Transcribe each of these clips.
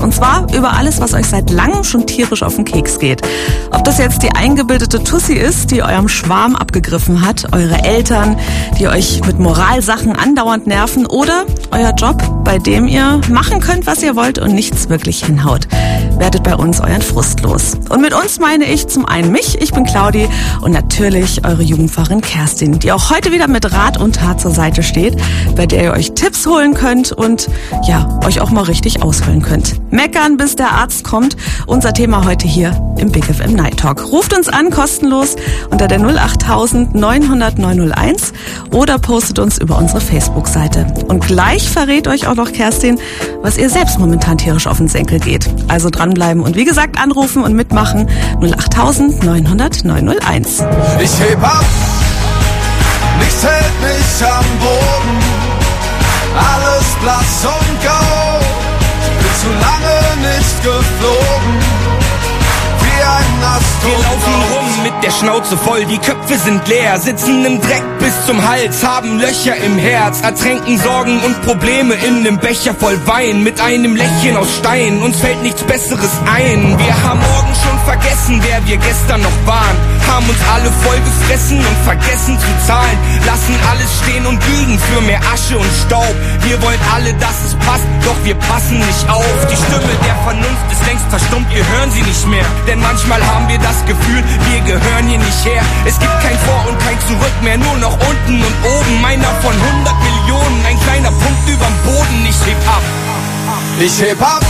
Und zwar über alles, was euch seit langem schon tierisch auf den Keks geht. Ob das jetzt die eingebildete Tussi ist, die eurem Schwarm abgegriffen hat, eure Eltern, die euch mit Moralsachen andauernd nerven, oder euer Job, bei dem ihr machen könnt, was ihr wollt und nichts wirklich hinhaut. Werdet bei uns euren Frust los. Und mit uns meine ich zum einen mich, ich bin Claudi, und natürlich eure Jugendpfarrerin Kerstin, die auch heute wieder mit Rat und Tat zur Seite steht, bei der ihr euch Tipps holen könnt und ja, euch auch mal richtig aushöhlen könnt. Meckern, bis der Arzt kommt, unser Thema heute hier im Big FM Night Talk. Ruft uns an, kostenlos, unter der 08000 900 901 oder postet uns über unsere Facebook-Seite. Und gleich verrät euch auch noch Kerstin, was ihr selbst momentan tierisch auf den Senkel geht. Also dranbleiben und wie gesagt anrufen und mitmachen 08000 900 901. Ich heb ab, nichts hält mich am Boden, alles blass und grau, bin zu lange nicht geflogen, wie ein Astronaut. Wir laufen rum mit der Schnauze voll, die Köpfe sind leer, sitzen im Dreck bis zum Hals, haben Löcher im Herz, ertränken Sorgen und Probleme in nem Becher voll Wein, mit einem Lächeln aus Stein, uns fällt nichts Besseres ein. Wir haben morgen schon vergessen, wer wir gestern noch waren, haben uns alle voll gefressen und vergessen zu zahlen, lassen alles stehen und liegen für mehr Asche und Staub. Wir wollen alle, dass es passt, doch wir passen nicht auf. Die Stimme der Vernunft ist längst verstummt, wir hören sie nicht mehr, denn manchmal haben wir das Gefühl, wir gehören hier nicht her. Es gibt kein Vor und kein Zurück mehr, nur noch unten und oben. Einer von 100 Millionen, ein kleiner Punkt überm Boden. Ich heb ab. Ich heb ab,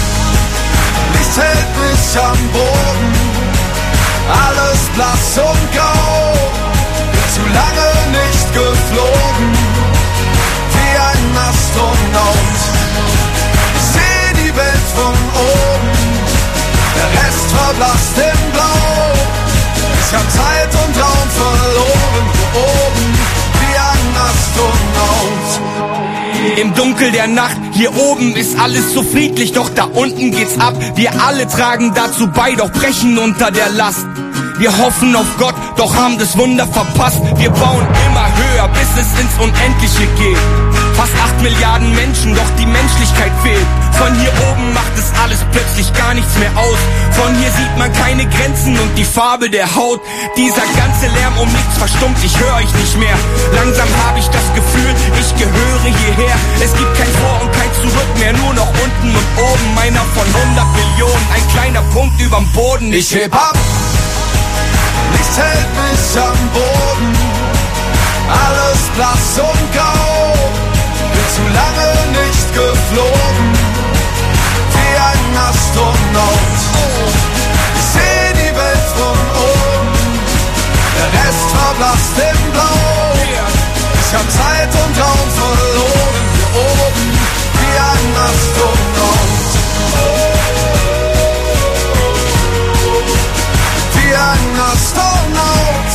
nichts hält mich am Boden, alles blass und grau, bin zu lange nicht geflogen, wie ein Astronaut. Ich seh die Welt von oben, der Rest verblasst in Blau. Ich hab Zeit und Raum verloren, hier oben, wie ein Astronaut. Im Dunkel der Nacht, hier oben ist alles so friedlich, doch da unten geht's ab. Wir alle tragen dazu bei, doch brechen unter der Last. Wir hoffen auf Gott, doch haben das Wunder verpasst. Wir bauen immer höher, bis es ins Unendliche geht. Fast 8 Milliarden Menschen, doch die Menschlichkeit fehlt. Von hier oben macht es alles plötzlich gar nichts mehr aus. Von hier sieht man keine Grenzen und die Farbe der Haut. Dieser ganze Lärm um nichts verstummt, ich höre euch nicht mehr. Langsam habe ich das Gefühl, ich gehöre hierher. Es gibt kein Vor und kein Zurück mehr, nur noch unten und oben. Einer von 100 Millionen, ein kleiner Punkt überm Boden. Ich heb ab, nichts hält mich am Boden, alles blass und grau, bin zu lange nicht geflogen, wie ein Astronaut. Ich seh die Welt von oben, der Rest verblasst in Blau. Ich hab Zeit und Raum verloren, hier oben, wie ein Astronaut. Wie ein Astronaut.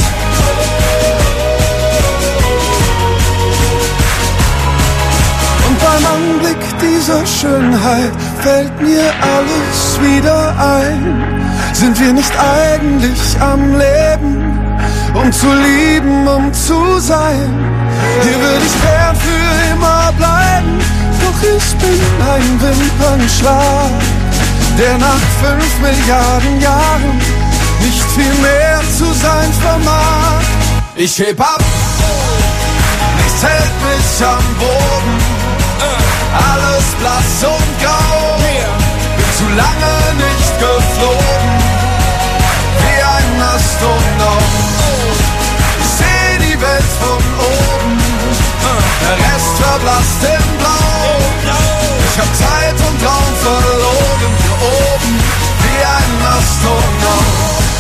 Und beim Anblick dieser Schönheit fällt mir alles wieder ein. Sind wir nicht eigentlich am Leben, um zu lieben, um zu sein? Hier würde ich gern für immer bleiben, doch ich bin ein Wimpernschlag, der nach 5 Milliarden Jahren nicht viel mehr zu sein vermag. Ich heb ab, nichts hält mich am Boden, alles blass und grau, bin zu lange nicht geflogen, wie ein Astronaut. Ich seh die Welt von oben, der Rest verblasst in Blau. Ich hab Zeit und Raum verloren, hier oben, wie ein Astronaut.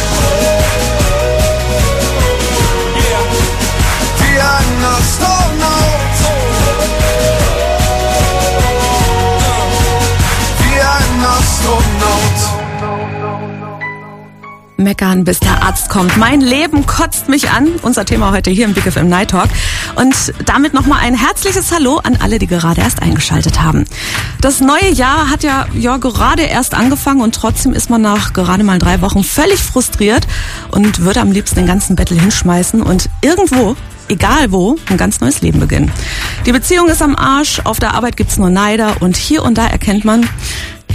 Wie ein Astronaut. Wie ein Astronaut. Meckern, bis der Arzt kommt. Mein Leben kotzt mich an. Unser Thema heute hier im Big FM Night Talk. Und damit nochmal ein herzliches Hallo an alle, die gerade erst eingeschaltet haben. Das neue Jahr hat ja gerade erst angefangen und trotzdem ist man nach gerade mal 3 Wochen völlig frustriert und würde am liebsten den ganzen Bettel hinschmeißen und irgendwo, egal wo, ein ganz neues Leben beginnen. Die Beziehung ist am Arsch, auf der Arbeit gibt's nur Neider und hier und da erkennt man,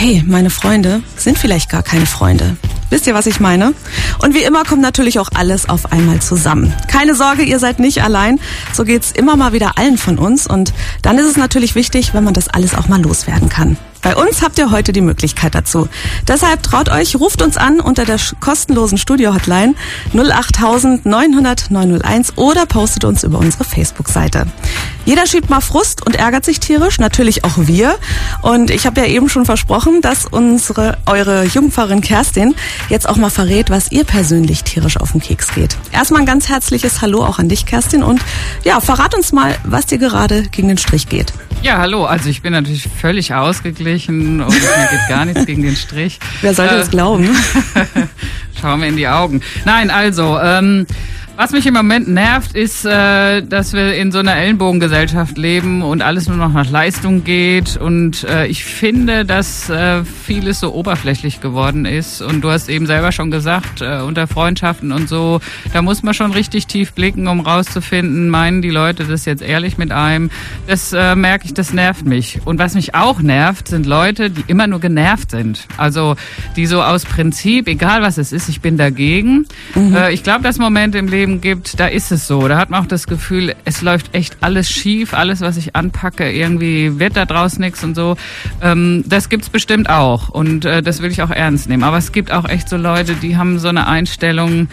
hey, meine Freunde sind vielleicht gar keine Freunde. Wisst ihr, was ich meine? Und wie immer kommt natürlich auch alles auf einmal zusammen. Keine Sorge, ihr seid nicht allein. So geht's immer mal wieder allen von uns. Und dann ist es natürlich wichtig, wenn man das alles auch mal loswerden kann. Bei uns habt ihr heute die Möglichkeit dazu. Deshalb traut euch, ruft uns an unter der kostenlosen Studio-Hotline 08000 900 901 oder postet uns über unsere Facebook-Seite. Jeder schiebt mal Frust und ärgert sich tierisch, natürlich auch wir. Und ich habe ja eben schon versprochen, dass eure Jungpfarrerin Kerstin jetzt auch mal verrät, was ihr persönlich tierisch auf den Keks geht. Erstmal ein ganz herzliches Hallo auch an dich, Kerstin. Und ja, verrat uns mal, was dir gerade gegen den Strich geht. Ja, hallo. Also ich bin natürlich völlig ausgeglichen und mir geht gar nichts gegen den Strich. Wer sollte das glauben? Schau mir in die Augen. Nein, also, was mich im Moment nervt, ist, dass wir in so einer Ellenbogengesellschaft leben und alles nur noch nach Leistung geht. Und ich finde, dass vieles so oberflächlich geworden ist. Und du hast eben selber schon gesagt, unter Freundschaften und so, da muss man schon richtig tief blicken, um rauszufinden, meinen die Leute das jetzt ehrlich mit einem. Das merke ich, das nervt mich. Und was mich auch nervt, sind Leute, die immer nur genervt sind. Also die so aus Prinzip, egal was es ist, ich bin dagegen. Ich glaube, dass Momente im Leben gibt, da ist es so. Da hat man auch das Gefühl, es läuft echt alles schief, alles, was ich anpacke, irgendwie wird da draus nichts und so. Das gibt's bestimmt auch und das will ich auch ernst nehmen. Aber es gibt auch echt so Leute, die haben so eine Einstellung,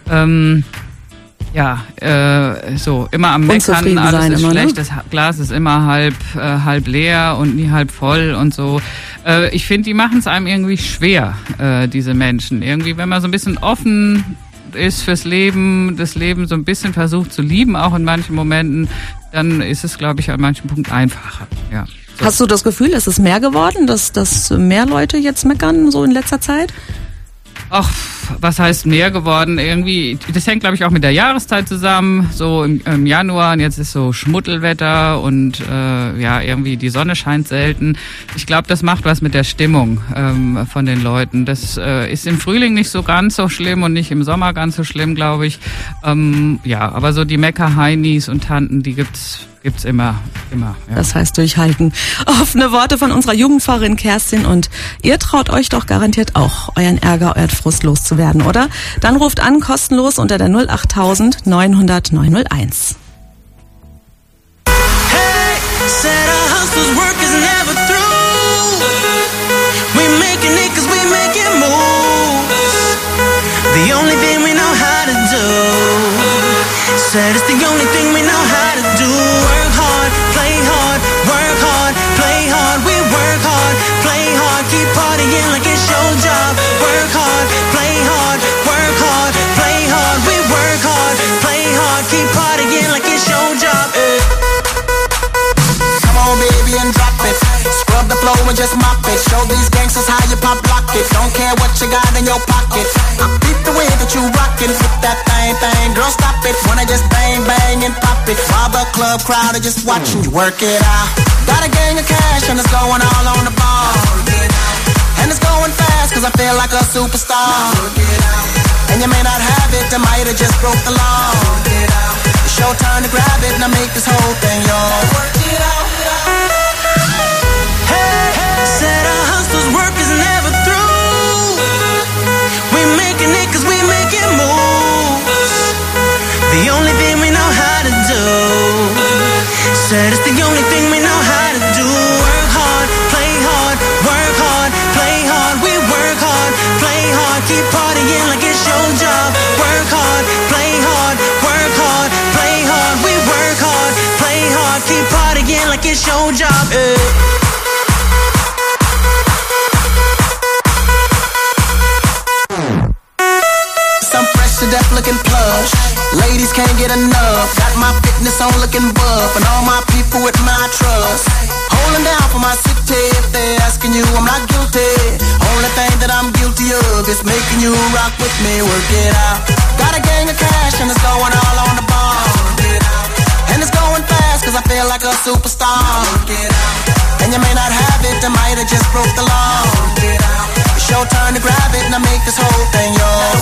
so immer am Meckern, alles ist schlecht, das Glas ist immer halb leer und nie halb voll und so. Ich finde, die machen es einem irgendwie schwer, diese Menschen. Irgendwie, wenn man so ein bisschen offen ist fürs Leben, das Leben so ein bisschen versucht zu lieben, auch in manchen Momenten, dann ist es, glaube ich, an manchen Punkten einfacher. Ja. So. Hast du das Gefühl, ist es mehr geworden, dass mehr Leute jetzt meckern, so in letzter Zeit? Ach, was heißt mehr geworden? Irgendwie, das hängt, glaube ich, auch mit der Jahreszeit zusammen. So im Januar und jetzt ist so Schmuddelwetter und irgendwie die Sonne scheint selten. Ich glaube, das macht was mit der Stimmung von den Leuten. Das ist im Frühling nicht so ganz so schlimm und nicht im Sommer ganz so schlimm, glaube ich. Aber so die Mecker-Heinis und Tanten, die gibt's immer. Ja. Das heißt durchhalten. Offene Worte von unserer Jugendpfarrerin Kerstin und ihr traut euch doch garantiert auch, euren Ärger, euren Frust loszuwerden, oder? Dann ruft an, kostenlos unter der 08000 900 901. Hey, said our hustle's work is never through. We making it 'cause we making moves. The only thing we know how to do. Said it's the only thing we know how to do. Work hard, play hard, work hard, play hard. We work hard, play hard, keep partying like it's your job. Work hard, play hard, work hard, play hard. We work hard, play hard, keep partying like it's your job. Come on, baby, and drop it. Scrub the floor and just mop it. Show these gangsters how you pop lock it. Don't care what you got in your pocket. I beat the way that you rockin'. Flip that thing, girl, stop it. Wanna just bang, bang and pop it. While the club crowd are just watching you work it out. Got a gang of cash and it's going all on the ball. And it's going fast 'cause I feel like a superstar. And you may not have it, I might have just broke the law. It's your turn to grab it and I make this whole thing yours. Said our hustle's work is never through. We making it 'cause we making moves. The only thing we know how to do. Said it's the only thing we know how to do. Work hard, play hard, work hard, play hard. We work hard, play hard, keep partying like it's your job. Work hard, play hard, work hard, play hard. We work hard, play hard, keep partying like it's your job. I'm fresh to death looking plush. Ladies can't get enough. Got my fitness on looking buff. And all my people with my trust. Holding down for my city. If they're asking you, I'm not guilty. Only thing that I'm guilty of is making you rock with me. Work it out. Got a gang of cash and it's going all on the ball. And it's going fast 'cause I feel like a superstar. And you may not have it, I might have just broke the law. It's your turn to grab it and I make this whole thing yours.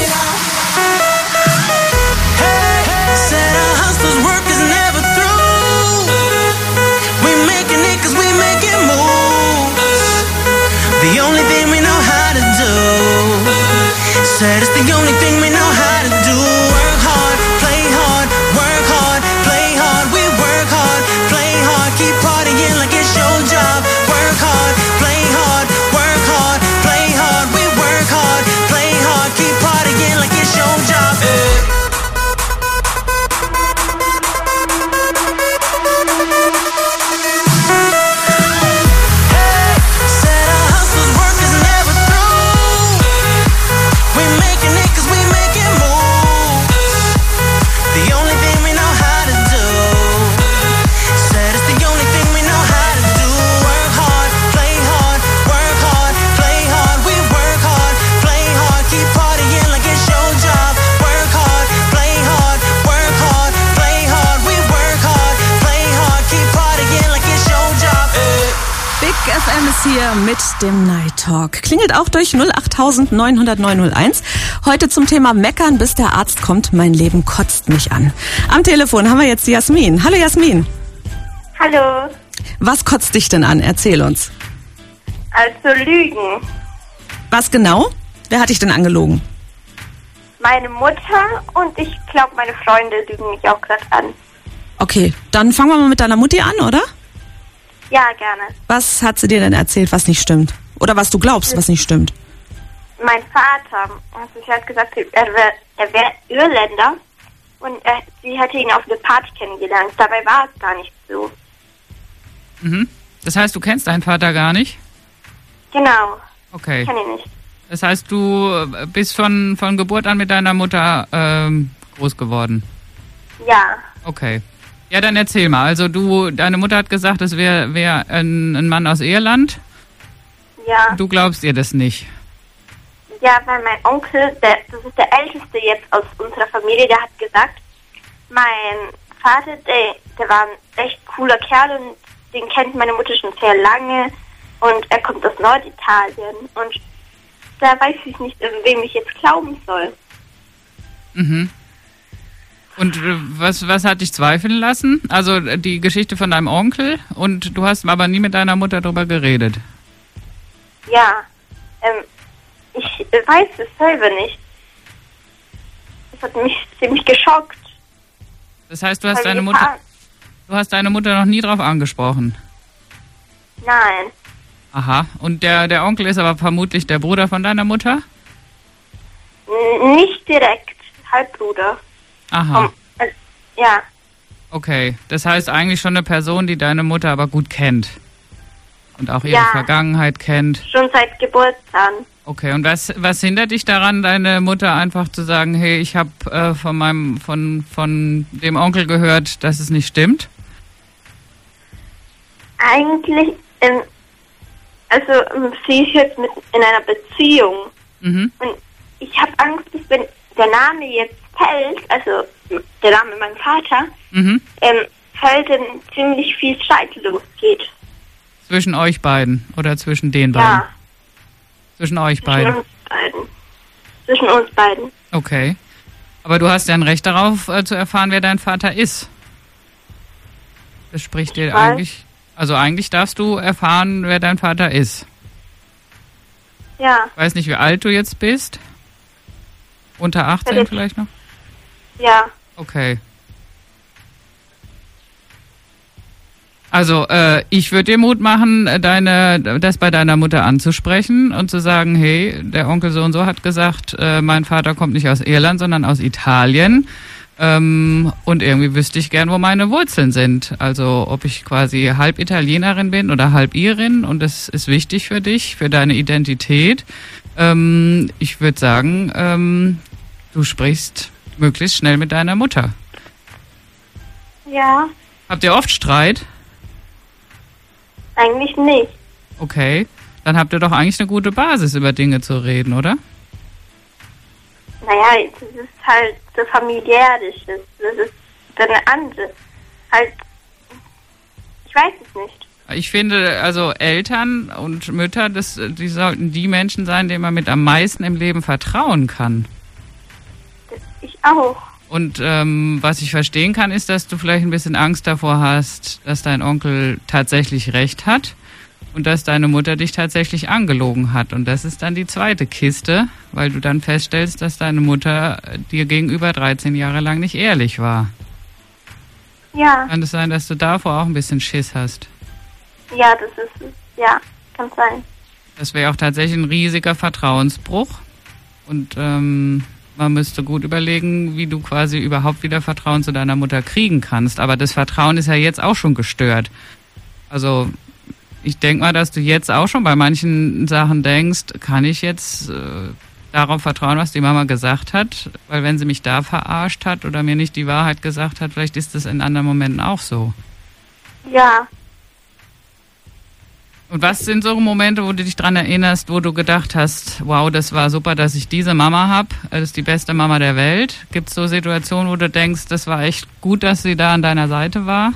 Said our hustle's work is never through. We making it 'cause we making moves. The only thing we know how to do. Said it's the only thing we know how to do. Work hard, play hard, work hard, play hard. We work hard, play hard, keep partying like it's your job. Work hard, play hard, work hard, play hard. We work hard, play hard, keep partying like it's your job. Said our hustle's work is never through. We making it 'cause we making moves. The only thing we know how to do. Said it's the only thing we know how to do. Work hard, play hard, work hard, play hard. We work hard, play hard, keep partying like it's your job. Work hard, play hard, work hard, play hard. We work hard, play hard, keep partying like it's your job. Big FM ist hier mit dem Night Talk. Klingelt auch durch 08000 900 901. Heute zum Thema Meckern, bis der Arzt kommt. Mein Leben kotzt mich an. Am Telefon haben wir jetzt die Jasmin. Hallo Jasmin. Hallo, Was kotzt dich denn an? Erzähl uns. also Lügen. Was genau? Wer hat dich denn angelogen? Meine Mutter und ich glaube, meine Freunde lügen mich auch gerade an. Okay, dann fangen wir mal mit deiner Mutti an, oder? Ja, gerne. Was hat sie dir denn erzählt, was nicht stimmt? Oder was du glaubst, was nicht stimmt? Mein Vater, also sie hat gesagt, er wäre Irländer und sie hätte ihn auf eine Party kennengelernt. Dabei war es gar nicht so. Mhm. Das heißt, du kennst deinen Vater gar nicht? Genau, Okay. ich kenne ihn nicht. Das heißt, du bist von Geburt an mit deiner Mutter groß geworden? Ja, Okay. Ja, dann erzähl mal. Also deine Mutter hat gesagt, es wäre ein Mann aus Irland. ja. Du glaubst ihr das nicht? Ja, weil mein Onkel, das ist der Älteste jetzt aus unserer Familie, der hat gesagt, mein Vater, der war ein echt cooler Kerl und den kennt meine Mutter schon sehr lange und er kommt aus Norditalien und da weiß ich nicht, wem ich jetzt glauben soll. Mhm. Und was hat dich zweifeln lassen? Also die Geschichte von deinem Onkel und du hast aber nie mit deiner Mutter darüber geredet. Ja, ich weiß es selber nicht. Das hat mich ziemlich geschockt. Das heißt, du hast weil deine wir deine Mutter noch nie drauf angesprochen. Nein, Aha. Und der Onkel ist aber vermutlich der Bruder von deiner Mutter? nicht direkt, Halbbruder. Aha. Ja, Okay. Das heißt eigentlich schon eine Person, die deine Mutter aber gut kennt. Und auch ihre Ja. Vergangenheit kennt. schon seit Geburt an. Okay, und was hindert dich daran, deine Mutter einfach zu sagen, hey, ich habe von dem Onkel gehört, dass es nicht stimmt? Eigentlich, sie ist jetzt in einer Beziehung Mhm. und ich habe Angst, dass wenn der Name jetzt fällt, also der Name meinem Vater, Mhm. fällt, dann ziemlich viel Streit losgeht. Zwischen euch beiden oder zwischen den beiden? Ja, Zwischen euch zwischen beiden. uns beiden. Zwischen uns beiden. Okay. Aber du hast ja ein Recht darauf, zu erfahren, wer dein Vater ist. Das spricht dir weiß. eigentlich... Also eigentlich darfst du erfahren, wer dein Vater ist. Ja, Ich weiß nicht, wie alt du jetzt bist. Unter 18 jetzt- vielleicht noch? ja. Okay. Also, ich würde dir Mut machen, das bei deiner Mutter anzusprechen und zu sagen, hey, der Onkel so und so hat gesagt, mein Vater kommt nicht aus Irland, sondern aus Italien. Und irgendwie wüsste ich gern, wo meine Wurzeln sind. Also, ob ich quasi halb Italienerin bin oder halb Irin und das ist wichtig für dich, für deine Identität. Ich würde sagen, du sprichst möglichst schnell mit deiner Mutter. Ja, Habt ihr oft Streit? eigentlich nicht. Okay. Dann habt ihr doch eigentlich eine gute Basis, über Dinge zu reden, oder? Naja, das ist halt so familiär, das ist eine andere. Halt, ich weiß es nicht. Ich finde, also Eltern und Mütter, die sollten die Menschen sein, denen man mit am meisten im Leben vertrauen kann. Ich auch. Und was ich verstehen kann, ist, dass du vielleicht ein bisschen Angst davor hast, dass dein Onkel tatsächlich recht hat und dass deine Mutter dich tatsächlich angelogen hat. Und das ist dann die zweite Kiste, weil du dann feststellst, dass deine Mutter dir gegenüber 13 Jahre lang nicht ehrlich war. Ja. Kann es sein, dass du davor auch ein bisschen Schiss hast? Ja, das ist, ja, kann sein. Das wäre auch tatsächlich ein riesiger Vertrauensbruch. Und man müsste gut überlegen, wie du quasi überhaupt wieder Vertrauen zu deiner Mutter kriegen kannst. Aber das Vertrauen ist ja jetzt auch schon gestört. Also ich denke mal, dass du jetzt auch schon bei manchen Sachen denkst, kann ich jetzt darauf vertrauen, was die Mama gesagt hat? Weil wenn sie mich da verarscht hat oder mir nicht die Wahrheit gesagt hat, vielleicht ist das in anderen Momenten auch so. Ja. Und was sind so Momente, wo du dich dran erinnerst, wo du gedacht hast, wow, das war super, dass ich diese Mama habe, das ist die beste Mama der Welt? Gibt es so Situationen, wo du denkst, das war echt gut, dass sie da an deiner Seite war?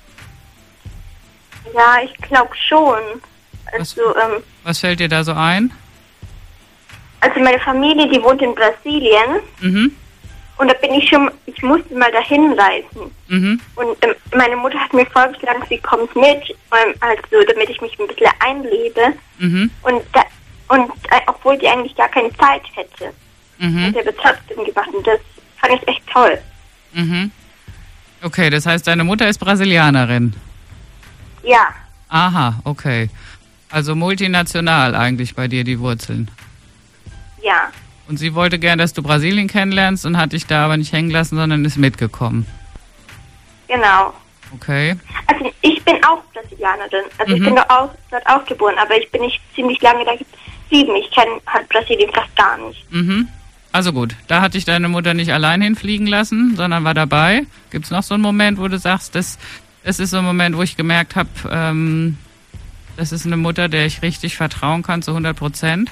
Ja, ich glaube schon. Also, was fällt dir da so ein? Also meine Familie, die wohnt in Brasilien. Mhm. Und da ich musste mal dahin reisen. Mhm. Und meine Mutter hat mir vorgeschlagen, sie kommt mit, also damit ich mich ein bisschen einlebe. Mhm. Und obwohl die eigentlich gar keine Zeit hätte. Mhm. Und der wird trotzdem gemacht. Und das fand ich echt toll. Mhm. Okay, das heißt, deine Mutter ist Brasilianerin? Ja. Aha, okay. Also multinational eigentlich bei dir die Wurzeln. Ja. Und sie wollte gern, dass du Brasilien kennenlernst und hat dich da aber nicht hängen lassen, sondern ist mitgekommen. Genau. Okay. Also ich bin auch Brasilianerin. Also ich bin dort auch geboren, aber ich bin nicht ziemlich lange da geblieben. Ich kenne halt Brasilien fast gar nicht. Mhm. Also gut, da hat dich deine Mutter nicht allein hinfliegen lassen, sondern war dabei. Gibt es noch so einen Moment, wo du sagst, das ist so ein Moment, wo ich gemerkt habe, das ist eine Mutter, der ich richtig vertrauen kann zu 100%?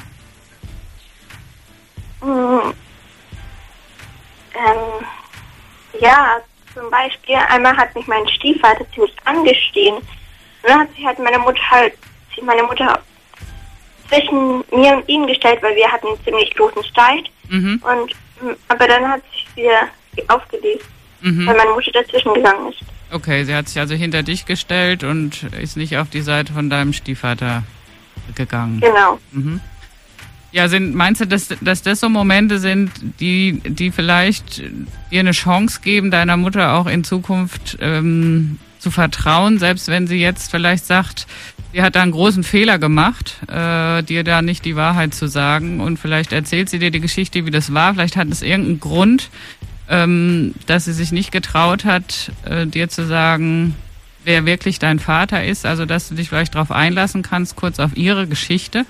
Ja, zum Beispiel, einmal hat mich mein Stiefvater ziemlich angestehen. Und dann hat sich halt meine Mutter zwischen mir und ihn gestellt, weil wir hatten einen ziemlich großen Streit. Mhm. Aber dann hat sich wieder aufgelöst, weil meine Mutter dazwischen gegangen ist. Okay, sie hat sich also hinter dich gestellt und ist nicht auf die Seite von deinem Stiefvater gegangen. Genau. Mhm. Ja, meinst du, dass das so Momente sind, die vielleicht dir eine Chance geben, deiner Mutter auch in Zukunft zu vertrauen, selbst wenn sie jetzt vielleicht sagt, sie hat da einen großen Fehler gemacht, dir da nicht die Wahrheit zu sagen, und vielleicht erzählt sie dir die Geschichte, wie das war, vielleicht hat es irgendeinen Grund, dass sie sich nicht getraut hat, dir zu sagen, wer wirklich dein Vater ist, also dass du dich vielleicht darauf einlassen kannst, kurz auf ihre Geschichte?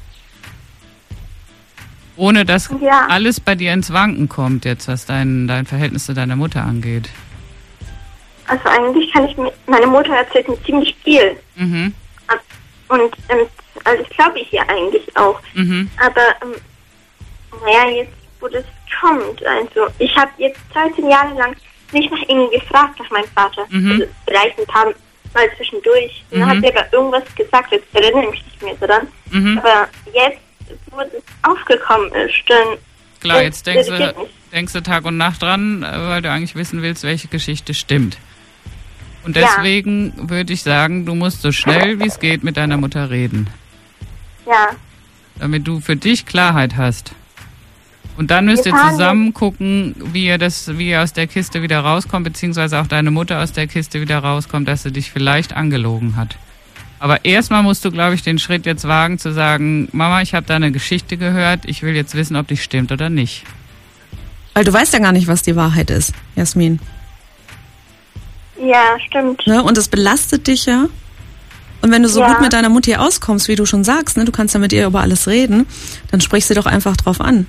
Ohne dass alles bei dir ins Wanken kommt jetzt, was dein Verhältnis zu deiner Mutter angeht. Also eigentlich meine Mutter erzählt mir ziemlich viel. Mhm. Und also das glaube ich ihr eigentlich auch. Mhm. Aber jetzt, wo das kommt, also ich habe jetzt 13 Jahre lang nicht nach ihnen gefragt, nach meinem Vater. Mhm. Also vielleicht ein paar Mal zwischendurch. Und dann hat sie aber irgendwas gesagt, jetzt erinnere ich mich nicht mehr so dran. Mhm. Aber jetzt, wo es aufgekommen ist, dann... Klar, jetzt denkst du Tag und Nacht dran, weil du eigentlich wissen willst, welche Geschichte stimmt. Und deswegen würde ich sagen, du musst so schnell wie es geht mit deiner Mutter reden. Ja. Damit du für dich Klarheit hast. Und dann müsst ihr zusammen gucken, wie ihr aus der Kiste wieder rauskommt, beziehungsweise auch deine Mutter aus der Kiste wieder rauskommt, dass sie dich vielleicht angelogen hat. Aber erstmal musst du, glaube ich, den Schritt jetzt wagen, zu sagen, Mama, ich habe da eine Geschichte gehört, ich will jetzt wissen, ob die stimmt oder nicht. Weil du weißt ja gar nicht, was die Wahrheit ist, Jasmin. Ja, stimmt. Ne? Und es belastet dich ja. Und wenn du so gut mit deiner Mutti auskommst, wie du schon sagst, ne, du kannst ja mit ihr über alles reden, dann sprich sie doch einfach drauf an.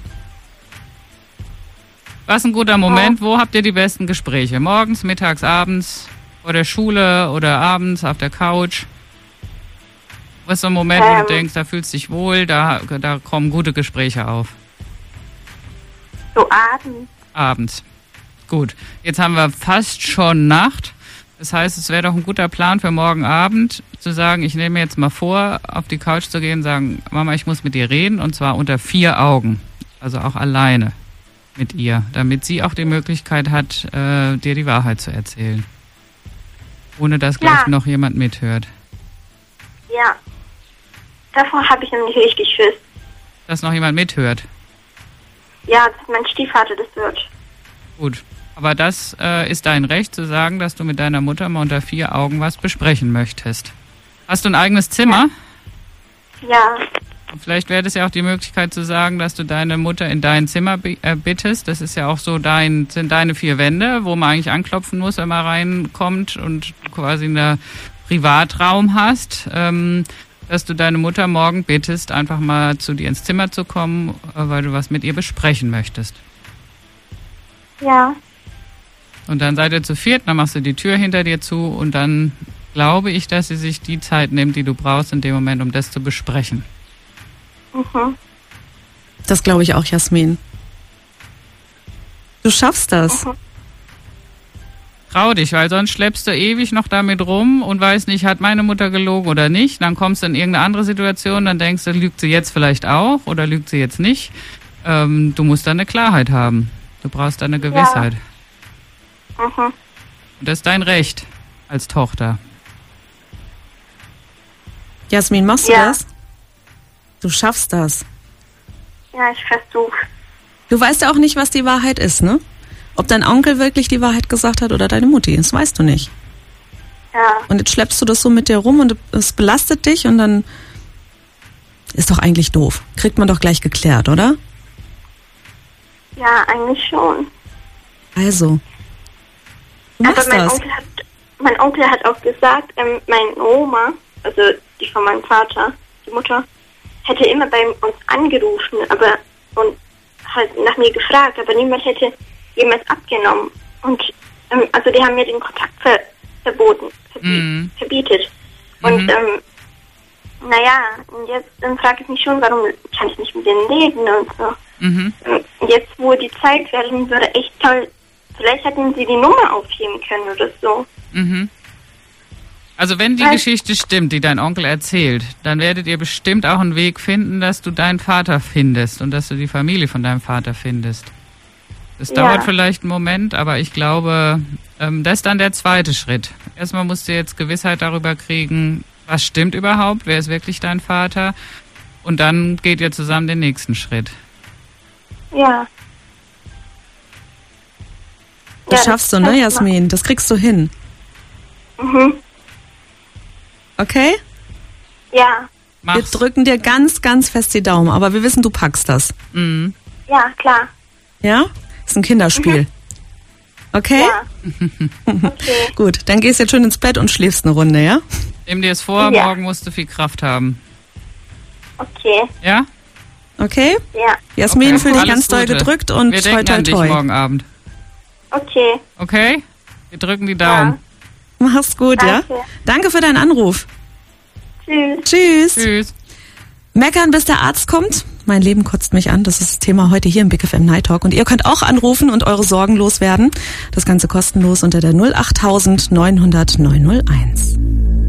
Was ein guter Moment. Wo habt ihr die besten Gespräche? Morgens, mittags, abends, vor der Schule oder abends auf der Couch? Was ist so ein Moment, wo du denkst, da fühlst du dich wohl, da kommen gute Gespräche auf? So abends. Abends. Gut. Jetzt haben wir fast schon Nacht. Das heißt, es wäre doch ein guter Plan für morgen Abend, zu sagen, ich nehme mir jetzt mal vor, auf die Couch zu gehen und sagen, Mama, ich muss mit dir reden, und zwar unter 4 Augen. Also auch alleine mit ihr, damit sie auch die Möglichkeit hat, dir die Wahrheit zu erzählen. Ohne dass gleich noch jemand mithört. Ja. davor habe ich nämlich richtig Schiss. Dass noch jemand mithört. Ja, dass mein Stiefvater das wird. Gut. Aber das ist dein Recht zu sagen, dass du mit deiner Mutter mal unter 4 Augen was besprechen möchtest. Hast du ein eigenes Zimmer? Ja. Vielleicht wäre das ja auch die Möglichkeit zu sagen, dass du deine Mutter in dein Zimmer bittest. Das ist ja auch so sind deine 4 Wände, wo man eigentlich anklopfen muss, wenn man reinkommt und du quasi einen Privatraum hast. Dass du deine Mutter morgen bittest, einfach mal zu dir ins Zimmer zu kommen, weil du was mit ihr besprechen möchtest. Ja. Und dann seid ihr zu 4, dann machst du die Tür hinter dir zu und dann glaube ich, dass sie sich die Zeit nimmt, die du brauchst in dem Moment, um das zu besprechen. Mhm. Das glaube ich auch, Jasmin. Du schaffst das. Mhm. Trau dich, weil sonst schleppst du ewig noch damit rum und weißt nicht, hat meine Mutter gelogen oder nicht. Dann kommst du in irgendeine andere Situation, dann denkst du, lügt sie jetzt vielleicht auch oder lügt sie jetzt nicht. Du musst da eine Klarheit haben. Du brauchst da eine Gewissheit. Ja. Mhm. Und das ist dein Recht als Tochter. Jasmin, machst du Ja. das? Du schaffst das. Ja, ich versuche. Du weißt ja auch nicht, was die Wahrheit ist, ne? Ob dein Onkel wirklich die Wahrheit gesagt hat oder deine Mutti, das weißt du nicht. Ja. Und jetzt schleppst du das so mit dir rum und es belastet dich und dann ist doch eigentlich doof. Kriegt man doch gleich geklärt, oder? Ja, eigentlich schon. Also, du Aber machst das. mein Onkel hat auch gesagt, meine Oma, also die von meinem Vater, die Mutter, hätte immer bei uns angerufen, und halt nach mir gefragt, aber niemand hätte jemals abgenommen. Und also die haben mir den Kontakt verbietet. Und naja, und jetzt frage ich mich schon, warum kann ich nicht mit denen reden und so. Mhm. Jetzt, wo die Zeit werden würde, echt toll. Vielleicht hätten sie die Nummer aufheben können oder so. Mhm. Also wenn die Geschichte stimmt, die dein Onkel erzählt, dann werdet ihr bestimmt auch einen Weg finden, dass du deinen Vater findest und dass du die Familie von deinem Vater findest. Das dauert vielleicht einen Moment, aber ich glaube, das ist dann der zweite Schritt. Erstmal musst du jetzt Gewissheit darüber kriegen, was stimmt überhaupt, wer ist wirklich dein Vater, und dann geht ihr zusammen den nächsten Schritt. Ja. Das schaffst du, ne, Jasmin? Das kriegst du hin. Mhm. Okay? Ja. Wir drücken dir ganz, ganz fest die Daumen, aber wir wissen, du packst das. Mhm. Ja, klar. Ja? Ist ein Kinderspiel. Okay? Ja. Okay. Gut, dann gehst du jetzt schön ins Bett und schläfst eine Runde, ja? Nimm dir es vor, Ja. morgen musst du viel Kraft haben. Okay. Ja? Okay? Ja. Jasmin, Okay. fühl dich Alles ganz doll Gute. gedrückt und Wir toi, denken toi, an dich toi. morgen Abend. Okay. Okay? Wir drücken die Daumen. Mach's gut, Danke. ja? Danke für deinen Anruf. Tschüss. Tschüss. Tschüss. Meckern, bis der Arzt kommt. Mein Leben kotzt mich an. Das ist das Thema heute hier im Big FM Night Talk. Und ihr könnt auch anrufen und eure Sorgen loswerden. Das Ganze kostenlos unter der 08000 900 901.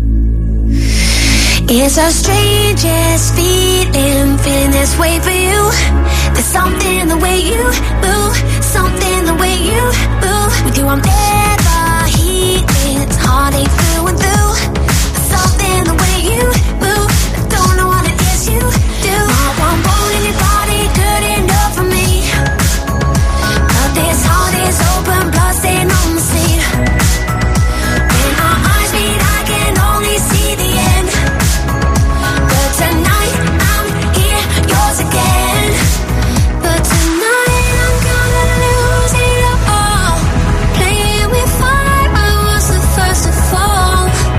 It's a strangest feeling this way for you. There's something the way you move, something the way you move. With you I'm never healing, it's heartache through and through. There's something the way you move, I don't know what it is you do. Not one bone in your body good enough for me. But this heart is open, blood stain on the seat. When our eyes meet, I can only see the end. But tonight I'm here, yours again. But tonight I'm gonna lose it all. Playing with fire, I was the first to fall.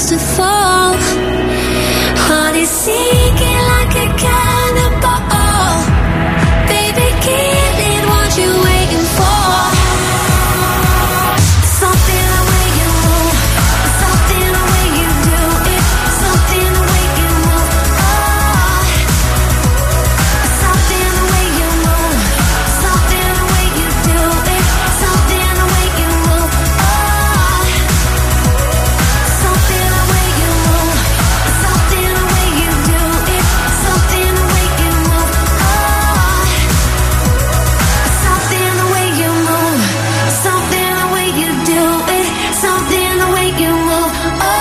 us to fall. Heart is sinking like a cannonball. Baby, give it what you waiting for. Something the way you move, something the way you do it, something the way you move. Something the way you move, something the way you do it, something the way you move. Something the way you move, something the way you do it, something the way you move. Something the way you move, something the way you do it, something the way you move.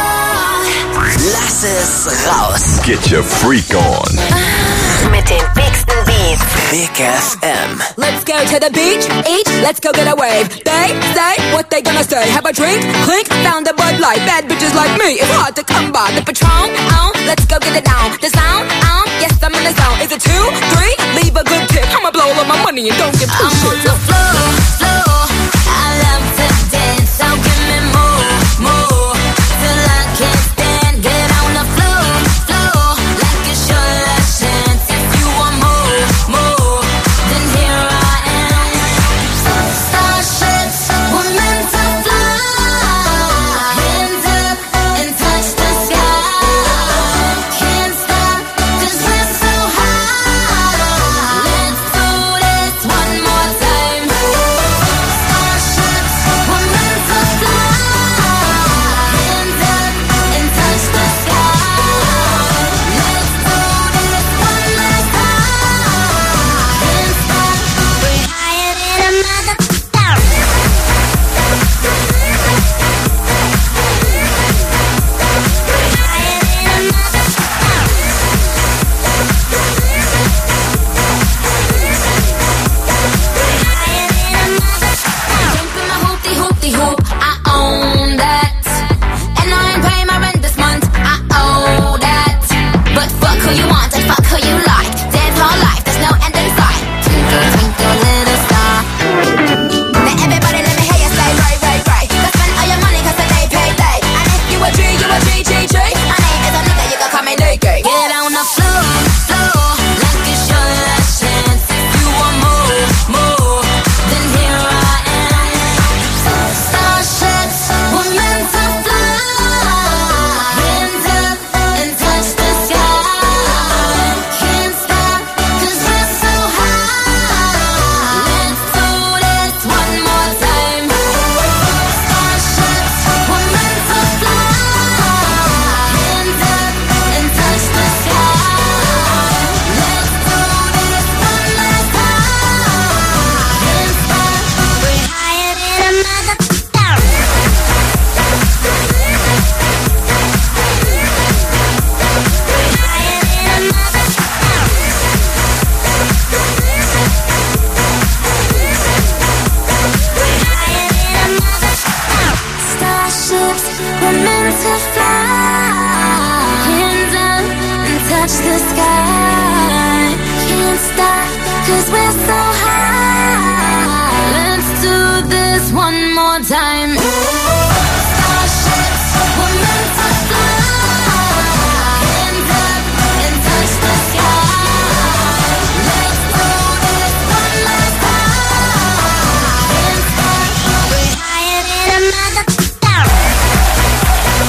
Lass es raus. Get your freak on. Mit den bigsten Beats. Big FM. Let's go to the beach, let's go get a wave. They say what they gonna say. Have a drink, clink, found a Bud Light. Bad bitches like me, it's hard to come by. The Patron, let's go get it down. The sound, yes I'm in the zone. Is it 2, 3? Leave a good tip. I'ma blow all my money and don't give two I'm on shits. the floor. I love to dance, so give me more, till I can't stand. Get on the floor, like it's your last chance. If you want more, then here I am. Starships were meant to fly. Hands up and touch the sky. Can't stop 'cause we're so high. Let's do this one more time. Starships were meant to fly. Hands up and touch the sky. Let's do this one last time. Can't stop. We're higher than a mother. Jump in my hoopty hoop, I own that. And I ain't paying my rent this month, I owe that. But fuck who you want and fuck who you like. Dance all life, there's no end in sight. Twinkle, twinkle, little star. Now everybody let me hear you say right. Go spend all your money 'cause today payday. And if you a G, you a G. My name is a nigga, you can call me Nigga. Get on the floor, like it's your last chance. If you want more, then here I am. Starships were meant to fly. Hands up and touch the sky. Can't stop 'cause we're so high. Let's do this one more time. Starships were meant to fly. Hands up and touch the sky. Let's do this one last time. Can't stop. We're higher than a mother. Starships were meant to fly. Hands up and touch the sky. Can't stop 'cause we're so high.